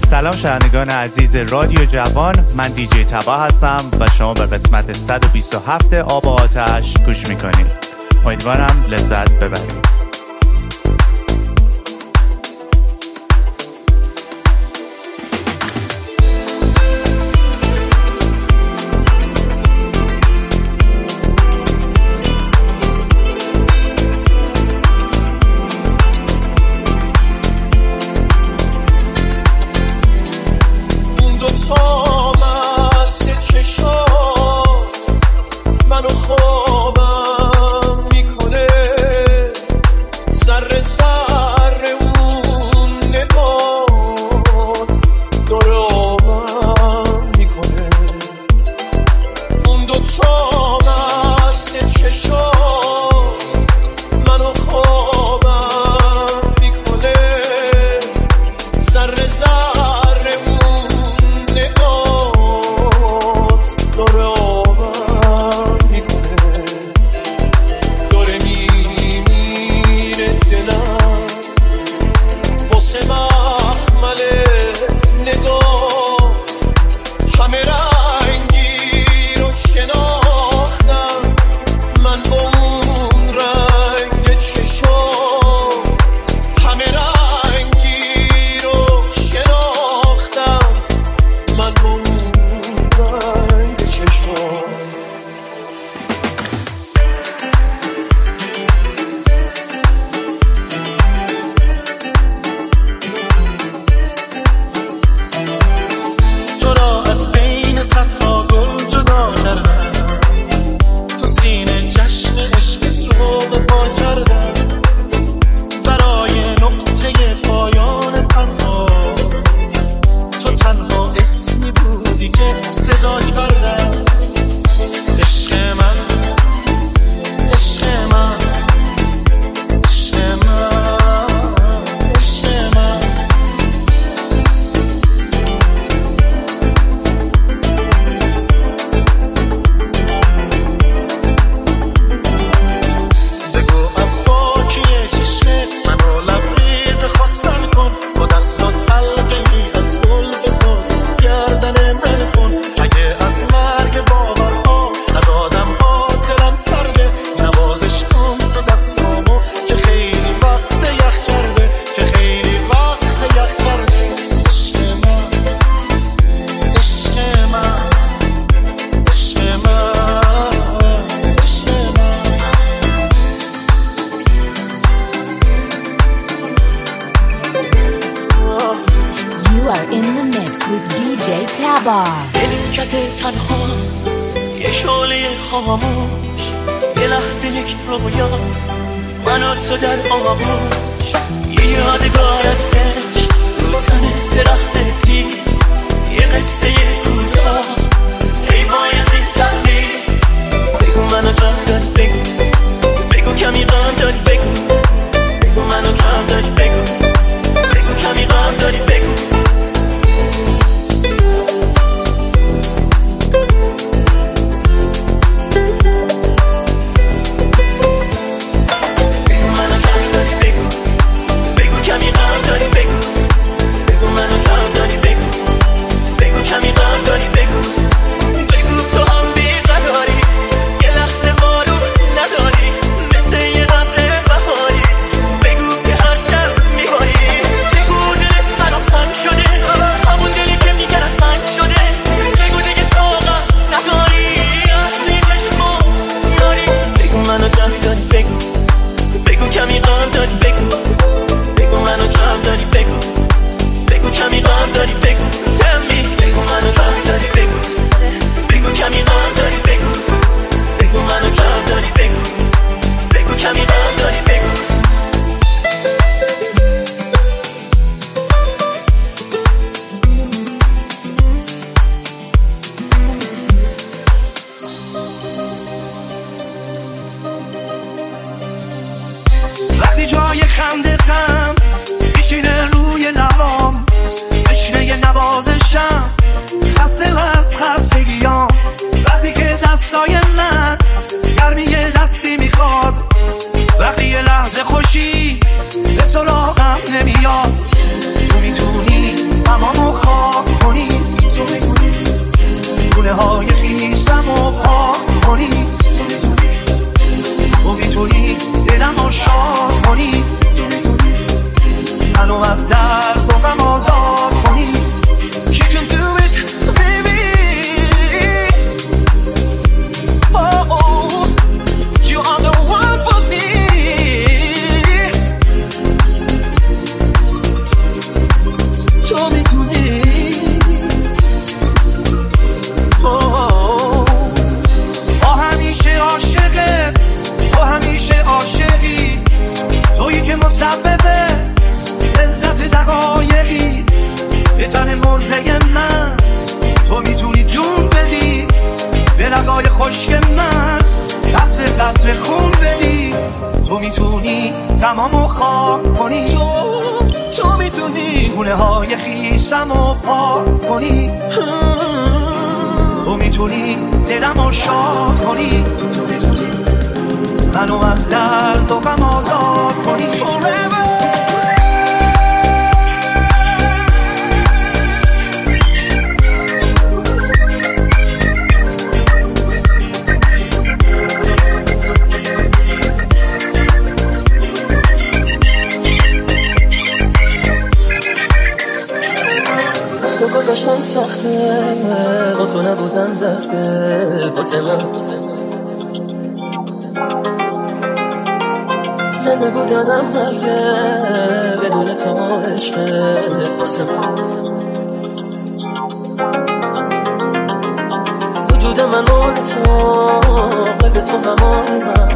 سلام شنوندگان عزیز رادیو جوان، من دیجی تبا هستم و شما به قسمت 127 آب و آتش گوش میکنید. امیدوارم لذت ببرید. خوشی به سراغم نمیاد، تو میتونی تمامو منو از درد و غم آزاد کنی. You can do it baby. Oh, oh, you are the one for me. تو میدونی با همیشه عاشقه، با همیشه عاشقی، تویی که مسببه لذت دقایقی به تن مرده من. تو میتونی جون بدی به رگای خشک من، قطره قطره خون بدی. تو میتونی غمامو خاک کنی، تو میتونی گونه های خیسمو پاک کنی، تو میتونی دلمو شاد کنی، تو میتونی منو از درد و غم آزاد کنی. Forever. تو گذاشتن سخته، با تو نبودن درده واسه من. زنده بودنم مرگه بدون تو عشقت واسه من. وجود من مال تو، قلب تو همای من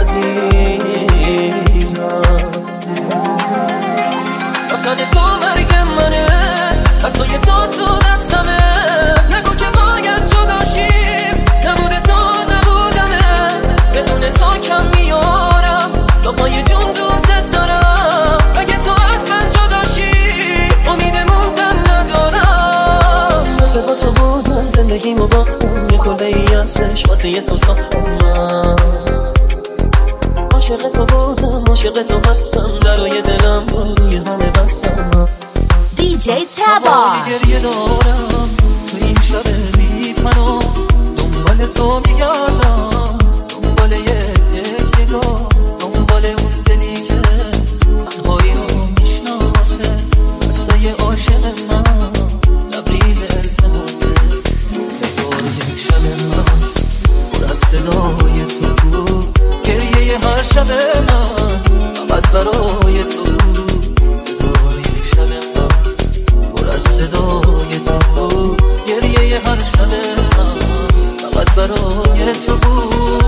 عزیزم. رفتن تو مرگ منه، دستای تو دستمه. نگو که باید جداشیم، نبوده تو نبودمه. بدون تو کم میارم، لقمای جون دوست دارم. اگه تو از من جداشی، امید موندن ندارم. مثل با تو بود من زندگیمو باختم، یه کلبه ای ازش واسه یه تو ساختم. من عاشق تو بودم، عاشق تو هستم، درای دلم روی همه بستم. DJ تبا گریه دارم تو این شب بی پناه، دنبال تو میگردم، دنبال یه نگاه، دنبال اون دلی که تنهایی رو میشناسه. دستای عاشق من لبریز التماسه. هزار یک شب من پر از صدای تو بود، گریه هر شب من فقط برای تو بود. هزار یک شب من از صدای تو بود، گریه هر شب من فقط برای تو بود.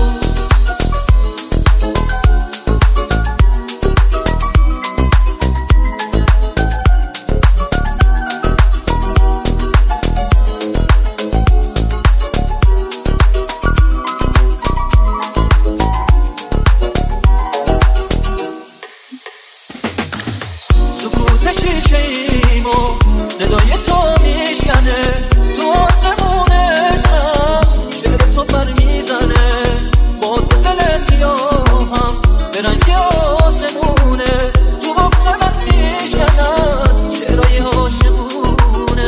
سکوت شیشه‌ایمو صدای تو میشکنه، تو آسمونشم شعر تو پر میزنه. با تو دل سیاهم به رنگ آسمونه، تو بغض من میشکنن شعرهای عاشقونه.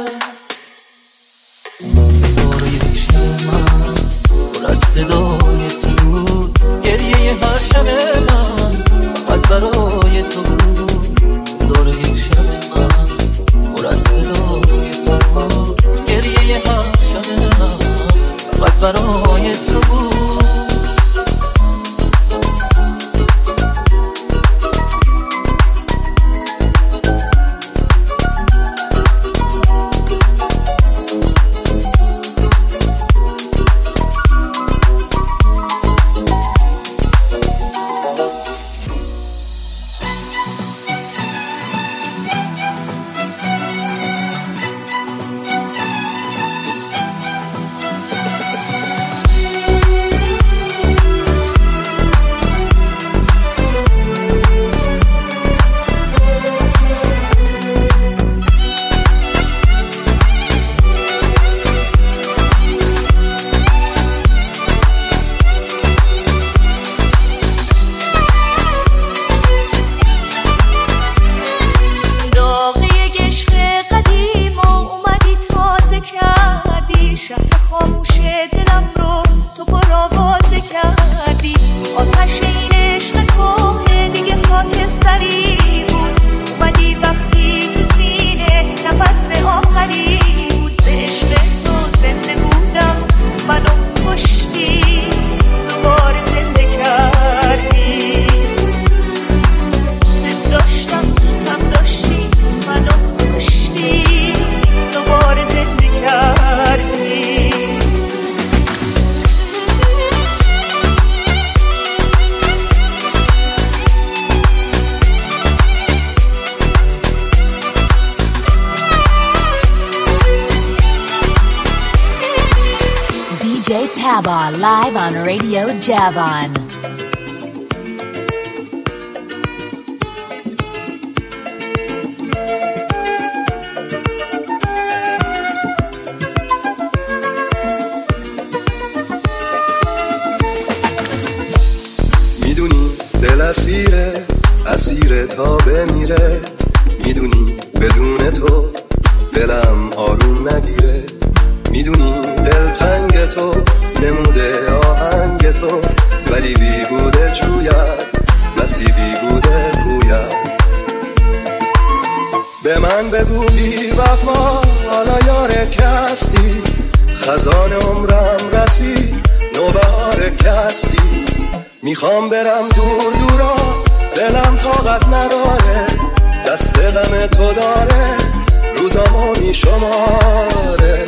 هزار یک شب من پر از صدای تو بود، گریه هر شب من فقط برای تو بود. هزار یک شب من پر از صدای تو بود، DJ Taba live on Radio Javan. میدونی دل اسیره تا بمیره، میدونی بدون تو دلم آروم نگیره، میدونی دل تنگ تو نموده آهنگ تو، ولی بی بوده جوید نصیبی بوده گوید. به من بگو بی وفا حالا یاره کستی، خزان عمرم رسید نوبهار کستی، میخوام برم دور دورا دلم طاقت نداره، دست غم تو داره روزامو میشماره.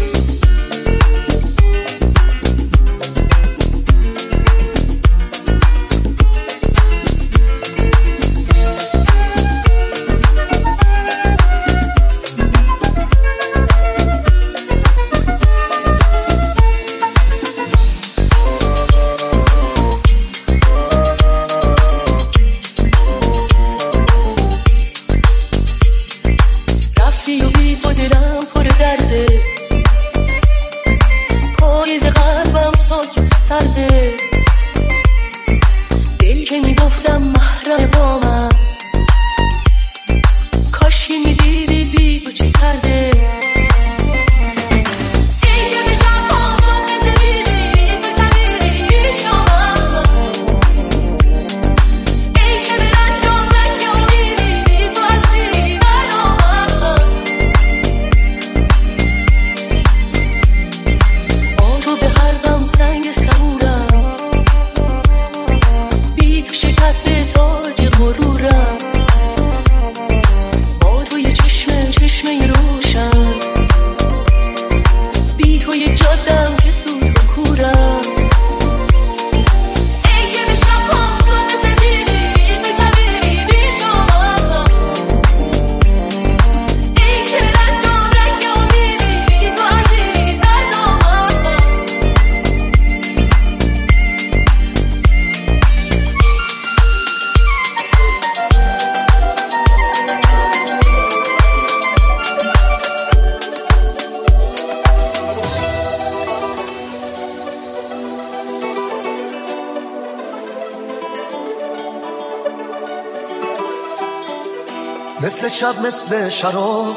مثل شب مثل شراب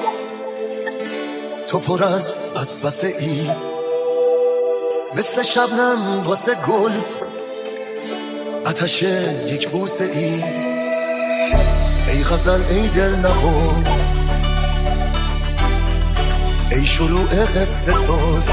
تو پر از وسوسه ای، مثل شبنم واسه گل آتش یک بوسه ای. ای غزل ای دل نواز، ای شروع قصه ساز،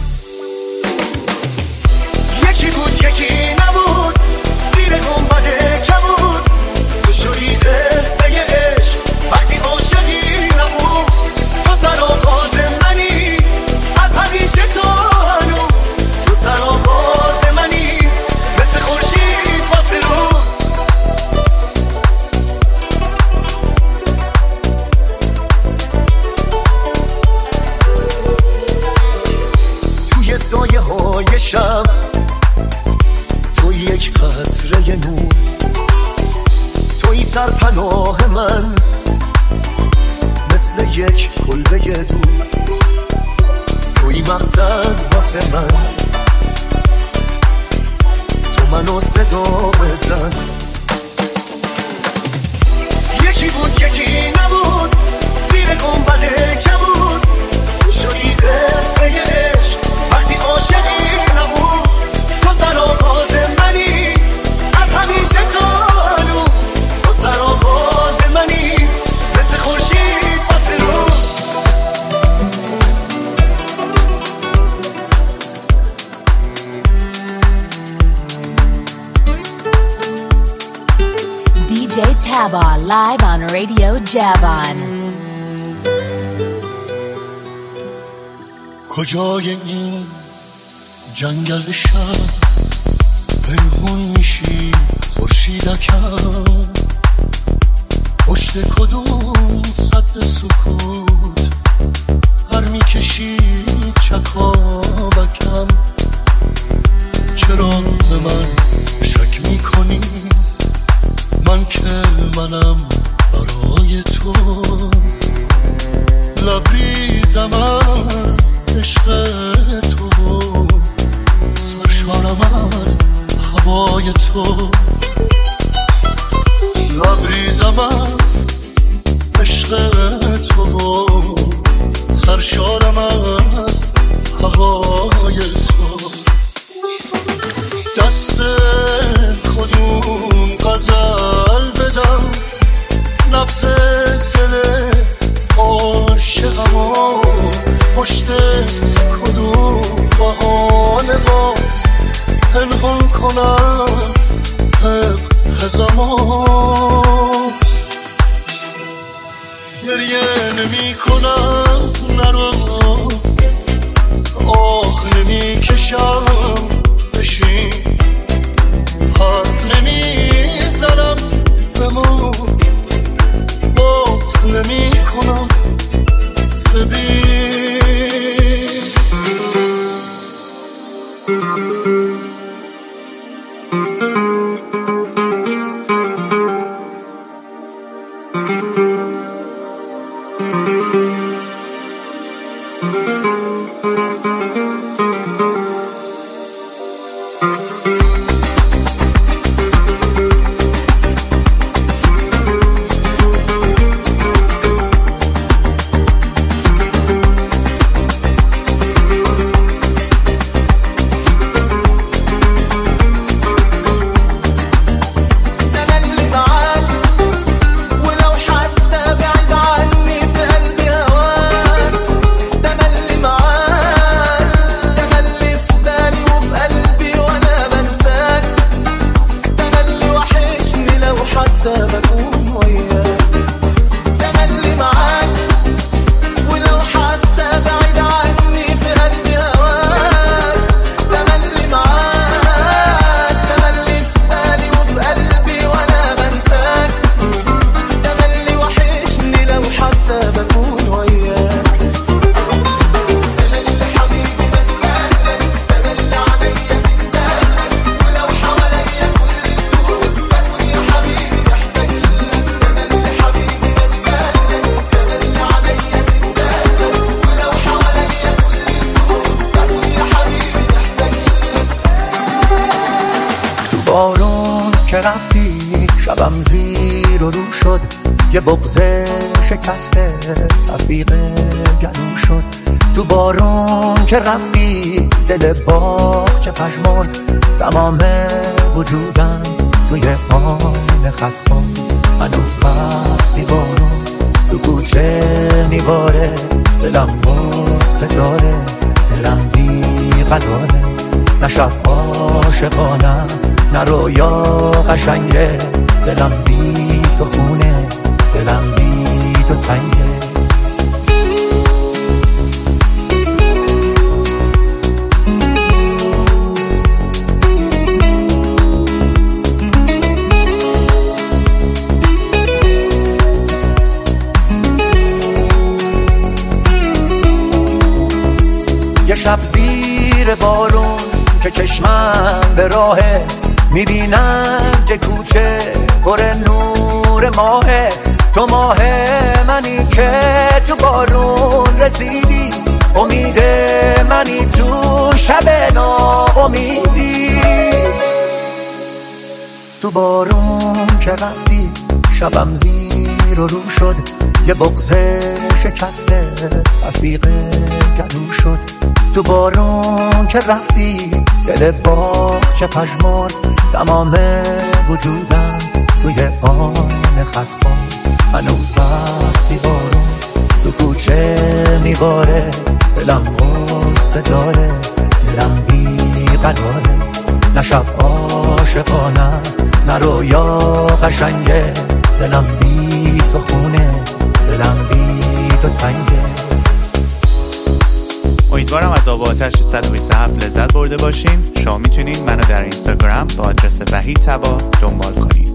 یکی بود یکی نبود زیر گنبد کبود، تو شدی قصه عشق وقتی عاشقی نبود، تو سرآغاز منی از همیشه تو هنو، تو سرآغاز منی مثل خورشید واسه رو. توی سایه های شب تو یک قطره نور، توی سرپناه من مثل یک کلبه دور، توی مقصد واسه من، تو منو صدا بزن. یکی بود یکی نبود زیر گنبد کبود، تو شدی قصه عشق وقتی عاشقی نبود، تو سرآغاز منی از همیشه تو هنو، تو سرآغاز منی مثل خورشید واسه رو. DJ Taba live on Radio Javan. کجای این جنگل شب پنهون میشی خورشیدکم، پشت کدوم سد سکوت هر میکشی چکابکم، گریه نمی کنم نرو، آه نمی کشم بشین، حرف نمی زنم بمون، باز نمی کنم ببین. بارون که رفتی شبم زیر و رو شد، یه بغض شکسته رفیق گلو شد. تو بارون که رفتی دل باغ چه پژمرد، تمام وجودم توی آن خط خون. هنوز وقتی بارون تو کوچه میباره، دلم غصه داره، دلم بی قراره. نه شب عاشقانه است نه رویا قشنگه، دلم بی تو خونه، دلم بی تو تنگه. یه شب زیر بارون که چشمم به راهه، میبینم که کوچه پر نور ماهه. تو ماه منی که تو بارون رسیدی، امید منی تو شب ناامیدی. تو بارون که رفتی شبم زیر و رو شد، یه بغض شکسته رفیق گلو شد. تو بارون که رفتی دل باغ چه پژمرد، تمام وجودم توی آن خط خون. هنوز وقتی بارون تو کوچه میباره، دلم غصه داره، دلم بی قراره. نه شب عاشقانه است نه رویا قشنگه، دلم بی تو خونه، دلم بی تو تنگه. امیدوارم از آب و آتش 127 لذت برده باشین. شما میتونین منو در اینستاگرام با آدرس وحید طبا دنبال کنین.